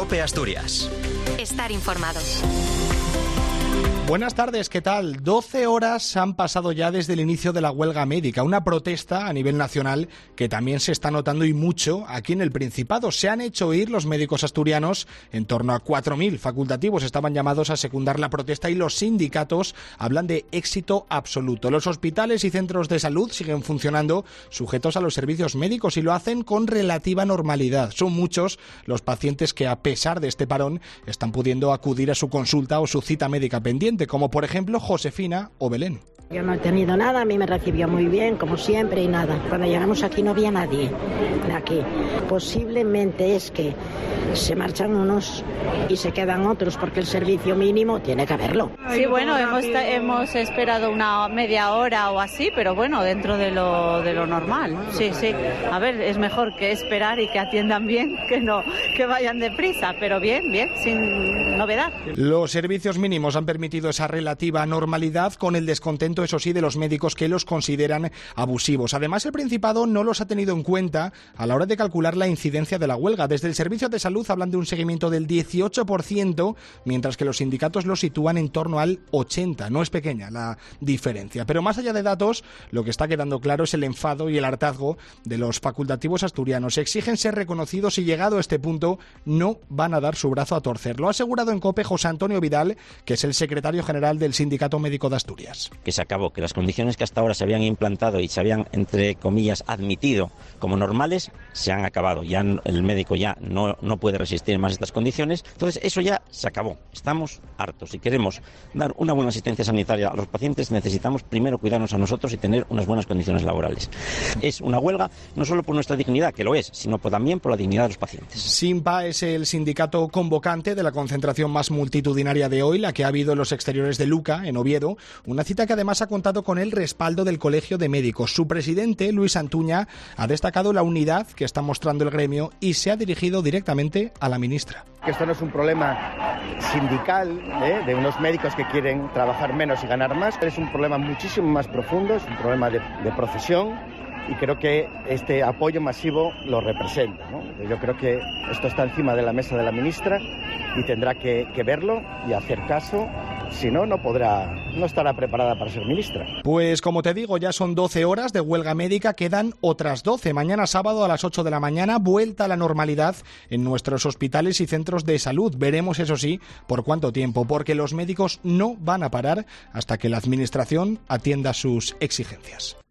COPE Asturias. Estar informado. Buenas tardes, ¿qué tal? 12 horas han pasado ya desde el inicio de la huelga médica, una protesta a nivel nacional que también se está notando y mucho aquí en el Principado. Se han hecho oír los médicos asturianos, en torno a 4.000 facultativos estaban llamados a secundar la protesta y los sindicatos hablan de éxito absoluto. Los hospitales y centros de salud siguen funcionando sujetos a los servicios médicos y lo hacen con relativa normalidad. Son muchos los pacientes que, a pesar de este parón, están pudiendo acudir a su consulta o su cita médica pendiente, como por ejemplo Josefina o Belén. Yo no he tenido nada, a mí me recibió muy bien, como siempre, y nada. Cuando llegamos aquí no había nadie aquí. Posiblemente es que se marchan unos y se quedan otros, porque el servicio mínimo tiene que haberlo. Sí, bueno, hemos esperado una media hora o así, pero bueno, dentro de lo normal. Sí. A ver, es mejor que esperar y que atiendan bien, que no que vayan deprisa, pero bien, sin novedad. Los servicios mínimos han permitido esa relativa normalidad, con el descontento, eso sí, de los médicos que los consideran abusivos. Además, el Principado no los ha tenido en cuenta a la hora de calcular la incidencia de la huelga. Desde el Servicio de Salud hablan de un seguimiento del 18%, mientras que los sindicatos lo sitúan en torno al 80%. No es pequeña la diferencia. Pero más allá de datos, lo que está quedando claro es el enfado y el hartazgo de los facultativos asturianos. Exigen ser reconocidos y, llegado a este punto, no van a dar su brazo a torcer. Lo ha asegurado en COPE José Antonio Vidal, que es el secretario general del Sindicato Médico de Asturias. Que se acabó, que las condiciones que hasta ahora se habían implantado y se habían, entre comillas, admitido como normales, se han acabado. Ya el médico ya no puede resistir más estas condiciones. Entonces, eso ya se acabó. Estamos hartos. Si queremos dar una buena asistencia sanitaria a los pacientes, necesitamos primero cuidarnos a nosotros y tener unas buenas condiciones laborales. Es una huelga no solo por nuestra dignidad, que lo es, sino también por la dignidad de los pacientes. SINPA es el sindicato convocante de la concentración más multitudinaria de hoy, la que ha habido en los exteriores de Luca, en Oviedo, una cita que además ha contado con el respaldo del Colegio de Médicos. Su presidente, Luis Antuña, ha destacado la unidad que está mostrando el gremio y se ha dirigido directamente a la ministra. Que esto no es un problema sindical, de unos médicos que quieren trabajar menos y ganar más, es un problema muchísimo más profundo, es un problema de profesión, y creo que este apoyo masivo lo representa, ¿no? Yo creo que esto está encima de la mesa de la ministra y tendrá que verlo y hacer caso. Si no, no estará preparada para ser ministra. Pues como te digo, ya son 12 horas de huelga médica, quedan otras 12. Mañana sábado a las 8 de la mañana, vuelta a la normalidad en nuestros hospitales y centros de salud. Veremos, eso sí, por cuánto tiempo, porque los médicos no van a parar hasta que la administración atienda sus exigencias.